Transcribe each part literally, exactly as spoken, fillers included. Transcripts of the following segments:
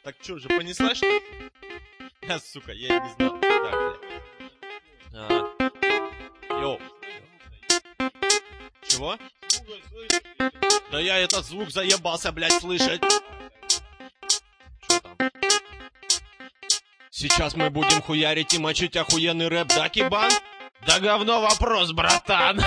Так что, уже понесла, что ли? А, сука, я и не знал. Так, блядь. А. Йоу. Чего? Да я этот звук заебался, блядь, слышать. Что там? Сейчас мы будем хуярить и мочить охуенный рэп, да, Кибан? Да говно вопрос, братан.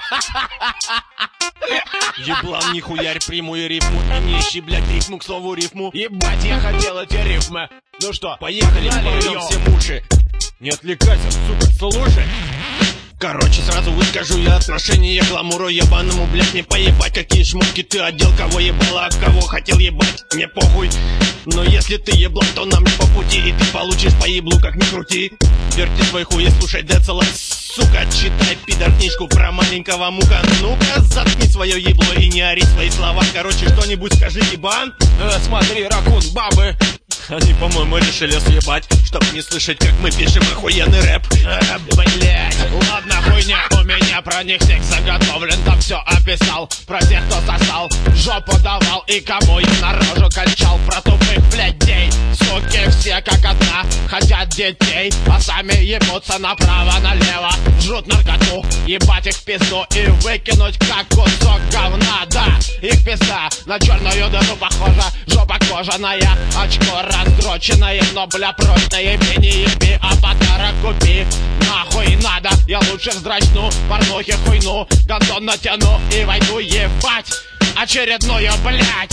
Еблан, не хуярь прямую рифму и не ищи, блядь, рифму к слову рифму. Ебать, я хотел эти рифмы. Ну что, поехали, поем все уши. Не отвлекайся, сука, слушай. Короче, сразу выскажу я отношение к гламуру ебаному, блядь, не поебать, какие шмотки ты одел, кого ебала, а кого хотел ебать, мне похуй. Но если ты еблан, то нам не по пути, и ты получишь по еблу, как ни крути. Верти свой хуй и слушай Децела, сука, читай, пидор, книжку про маленького мука. Ну-ка, заткни свое ебло и не ори свои слова. Короче, что-нибудь скажи, ебан. э, Смотри, ракун, бабы. Они, по-моему, решили съебать, чтоб не слышать, как мы пишем охуенный рэп. э, Блять, ладно, хуйня, у меня про них текст заготовлен. Там все описал, про тех, кто сосал, жопу давал и кому я на рожу качал. Про тупых блядей, суки все как одна, хотят детей, а сами ебутся направо-налево. Жрут наркоту, ебать их в пизду и выкинуть как кусок говна. Да, их пизда на черную дыру похожа, жопа кожаная, очко раздроченное, но бля прочное. Еби, не еби, а подарок купи. Нахуй надо, я лучше вздрачну, порнухи хуйну, гандон натяну и войду ебать очередную, блять.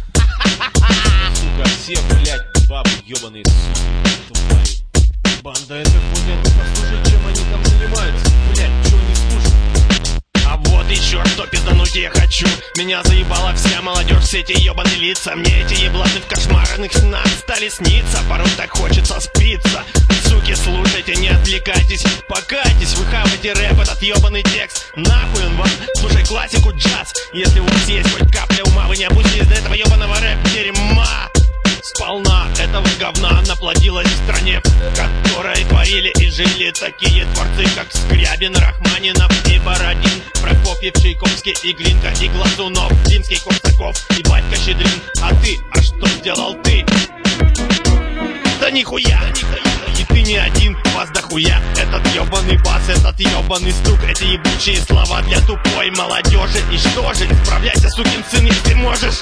Сука, все, блять, бабы ебаные, сука, тупая. Банда, это хуйня, ты послушай, чем они там занимаются. Блять, чего не слушают? А вот еще что пиздануть я хочу. Меня заебала вся молодежь, все эти ебаные лица. Мне эти ебланы в кошмарных снах стали сниться. Порой так хочется спиться. Суки, слушайте, не отвлекайтесь, покайтесь, выхавайте рэп, этот ебаный текст. Нахуй он вам, слушай классику джаз. Если у вас есть хоть капля ума, вы не опустились до этого ебаного рэп-дерьма. Сполна этого говна наплодилось в стране, в которой творили и жили такие творцы, как Скрябин, Рахманинов и Бородин, Прокофьев, Чайковский и Глинка, и Глазунов, Димский, Корсаков и батька Щедрин. А ты, а что сделал ты? Да нихуя, и ты не один, вас дохуя. Этот ебаный бас, этот ебаный стук, эти ебучие слова для тупой молодежи. И что же, справляйся, сукин сын, если можешь.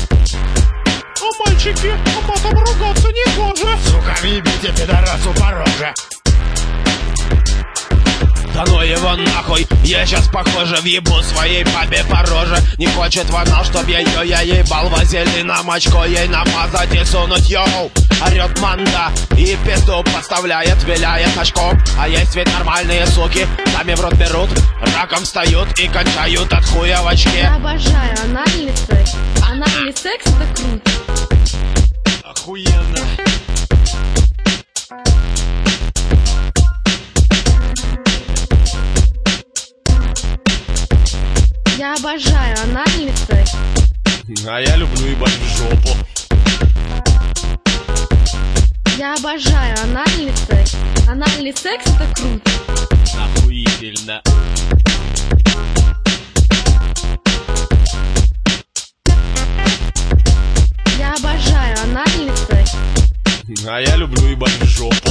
А мальчики, а матом ругаться не гоже. Сука, въебите пидорасу по роже. Да ну его нахуй, я сейчас похоже въебу своей бабе по роже. Не хочет вона, чтоб я ее я ебал вазелином, очко ей намазать и сунуть, йоу. Орет манда и пизду подставляет, виляет очком. А есть ведь нормальные суки, сами в рот берут, раком встают и кончают от хуя в очке. Я обожаю анальный секс. Анальный секс это круто. Охуенно. Я обожаю анальный секс. А я люблю ебать в жопу. Я обожаю анальный секс. Анальный секс это круто. Охуительно. Я обожаю анальный секс. А я люблю ебать в жопу.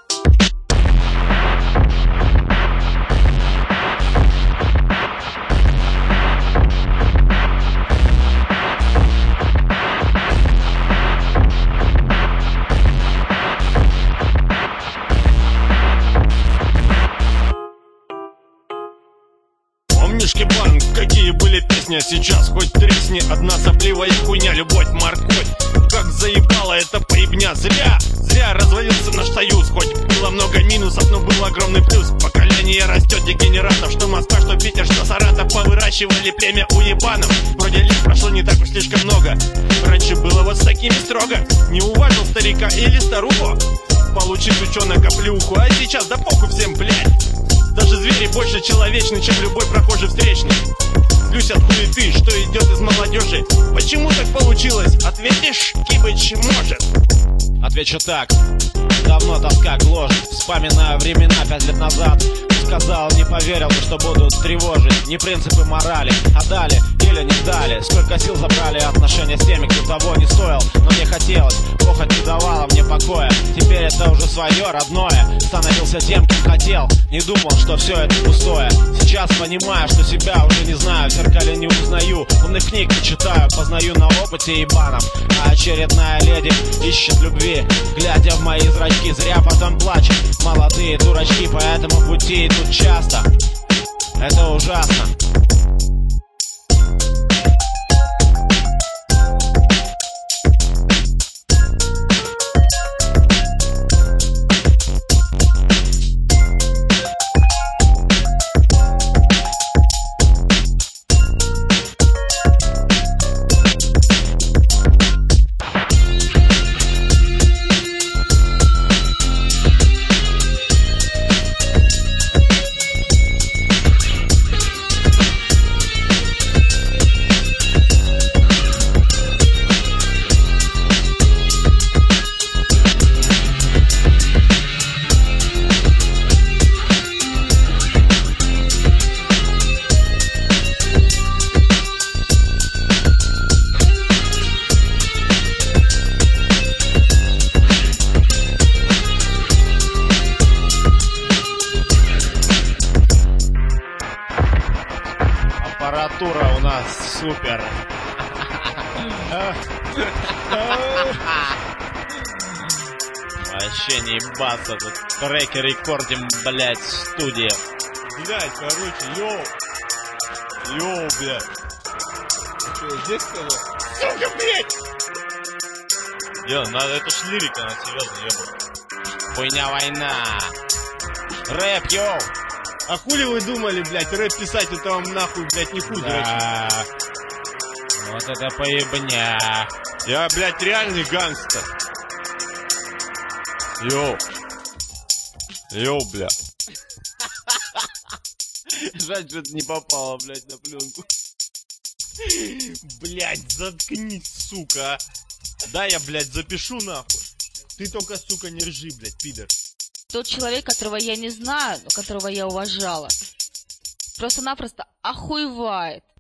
Помнишь, Кибан, какие были песни, а сейчас хоть тресни. Одна сопливая хуйня, любовь морковь. Как заебала эта поебня, зря, зря развалился наш союз. Хоть было много минусов, но был огромный плюс. Поколение растет дегенератов, что Москва, что Питер, что Саратов. Повыращивали племя уебанов. Вроде лет прошло не так уж слишком много. Раньше было вот с такими строго. Не уважил старика или старуху, получив ученую коплюху. А сейчас да похуй всем, блядь. Даже звери больше человечны, чем любой прохожий встречный. Злюсь от хуеты, что идет из молодежи. Почему так получилось? Ответишь, Кибыч, может? Отвечу так. Давно тоска гложет, вспоминаю времена пять лет назад, сказал, не поверил, что будут тревожить не принципы морали, а дали или не дали. Сколько сил забрали отношения с теми, кто того не стоил. Но мне хотелось, похоть не давала мне покоя. Теперь это уже свое, родное. Становился тем, кем хотел. Не думал, что все это пустое. Сейчас понимаю, что себя уже не знаю. В зеркале не узнаю, умных книг не читаю. Познаю на опыте ебаном. А очередная леди ищет любви, глядя в мои зрачки. Зря потом плачет. Молодые дурачки по этому пути идут часто. Это ужасно. Аппаратура у нас супер. Вообще не ебаться, тут треки рекордим, блять, в студии. Блять, короче, йоу. Йоу, блядь. Что, я здесь сказал? Сука, блядь! Yo, надо, это ж лирика, она серьезно, ёбаная. Хуйня война. Рэп, йоу. А хули вы думали, блядь, рэп писать, это вам нахуй, блядь, не хуй, Да. Вот это поебня. Я, блядь, реальный гангстер. Йоу. Йоу, бля. Жаль, что это не попало, блядь, на пленку. Блядь, заткнись, сука, а. Да, я, блядь, запишу нахуй. Ты только, сука, не ржи, блядь, пидор. Тот человек, которого я не знаю, но которого я уважала, просто-напросто охуевает.